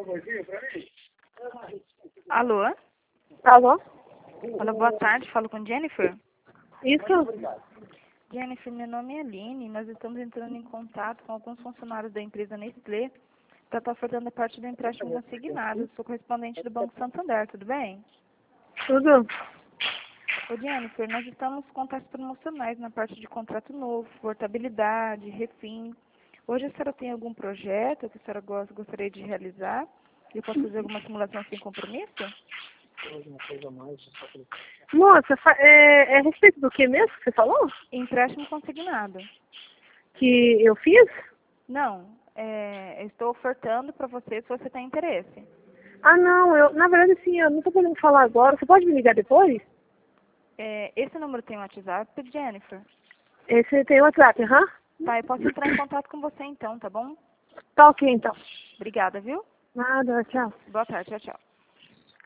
Alô? Alô? Alô, boa tarde. Falo com Jennifer. Isso? Jennifer, meu nome é Aline. Nós estamos entrando em contato com alguns funcionários da empresa Nestlé para estar fazendo parte do empréstimo consignado. Sou correspondente do Banco Santander, tudo bem? Tudo? Ô, Jennifer, nós estamos com taxas promocionais na parte de contrato novo, portabilidade, refim. Hoje a senhora tem algum projeto que a senhora gostaria de realizar? Eu posso fazer alguma simulação sem compromisso? Moça, é a respeito do que mesmo que você falou? Empréstimo consignado. Que eu fiz? Não, eu estou ofertando para você se você tem interesse. Ah, não, na verdade, assim, eu não tô podendo falar agora. Você pode me ligar depois? Esse número tem WhatsApp, Jennifer? Esse tem WhatsApp, aham? Tá, eu posso entrar em contato com você então, tá bom? Tá ok, então. Obrigada, viu? Nada, tchau. Boa tarde, tchau, tchau.